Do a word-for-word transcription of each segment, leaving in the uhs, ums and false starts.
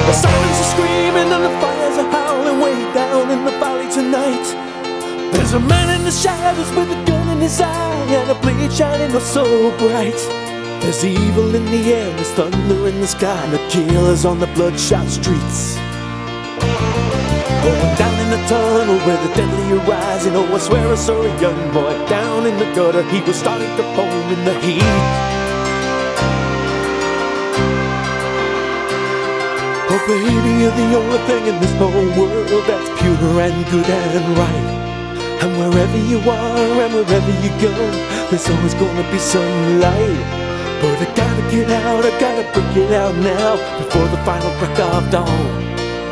The sirens are screaming and the fires are howling way down in the valley tonight. There's a man in the shadows with a gun in his eye and a blade shining oh so bright. There's evil in the air, there's thunder in the sky, and the killers on the bloodshot streets. Going down in the tunnel where the deadly are rising. Oh, I swear I saw a young boy down in the gutter. He was starting to foam in the heat. Oh baby, you're the only thing in this whole world that's pure and good and right. And wherever you are and wherever you go, there's always gonna be some light. But I gotta get out, I gotta break it out now, before the final crack of dawn.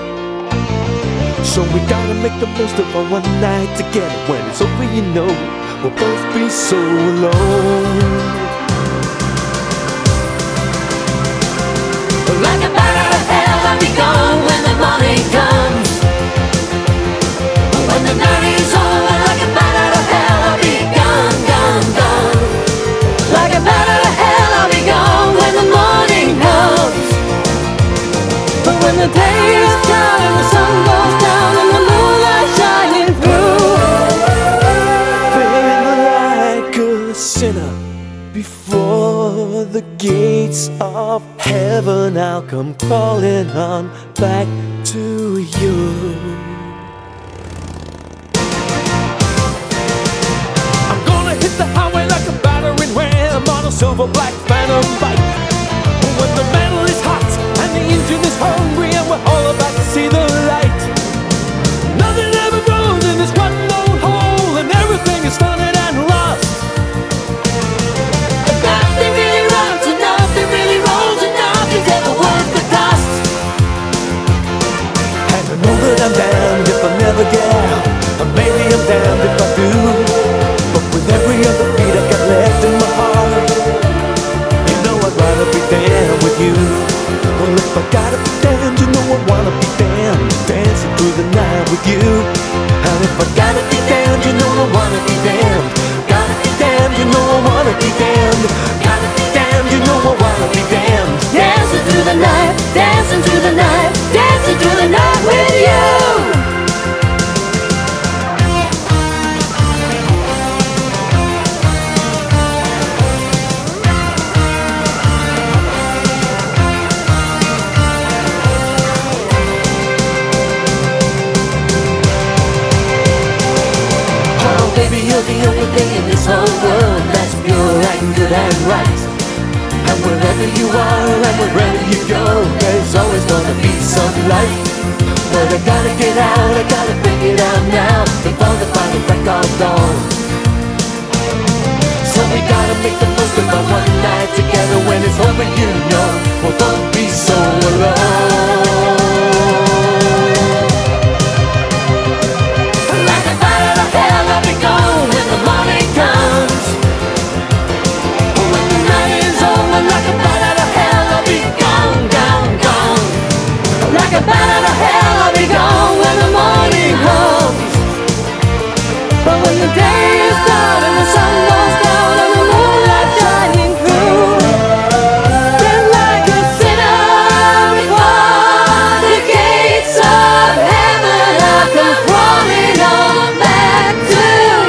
So we gotta make the most of our one night together. When it's over, you know, we'll both be so alone. Like a bat out of hell, I'll be gone when the morning comes. When the night is over, like a bat out of hell, I'll be gone, gone, gone. Like a bat out of hell, I'll be gone when the morning comes. But when the day is done and the sun goes down and the moonlight shining through, feeling like a sinner before the gates of heaven, I'll come crawling on back to you. I'm gonna hit the highway like a battering ram on a silver black phantom bike. When the metal is hot and the engine is hungry and we're all about to see the light. Nothing ever grows in this one old hole and everything is flooded and lost. nothing really runs and nothing really rolls and nothing's ever worth the cost. And I know that I'm damned if I never get out, and maybe I'm damned if I do. But with every other beat I got left in my heart, you know I'd rather be damned with you. Well, if I gotta be damned, you know I wanna be damned, dancing through the night with you. And if I gotta be damned, you know I wanna be damned, gotta be damned, you know I wanna be damned, gotta be damned, you know I wanna be damned. Dancing through the night, dancing through the night, dancing through the night with you. Baby, you're the only thing in this whole world that's pure and good and right. And wherever you are and wherever you go, there's always gonna be some light. But I gotta get out, I gotta break it out now, before the final crack of dawn. So we gotta make the most of our one night together. When it's over, you know, we'll both be so alone. Like a bat out of hell, I'll be gone when the morning comes. When the night is over, like a bat out of hell, I'll be gone, gone, gone. Like a bat out of hell, I'll be gone when the morning comes. But when the day is done and the sun goes down and the moonlight shining through, then like a sinner before the gates of heaven, I'll come crawling on back to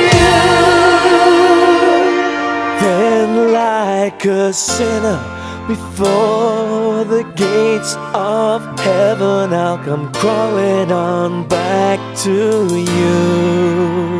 you. Then like a sinner before the gates of heaven, I'll come crawling on back to you.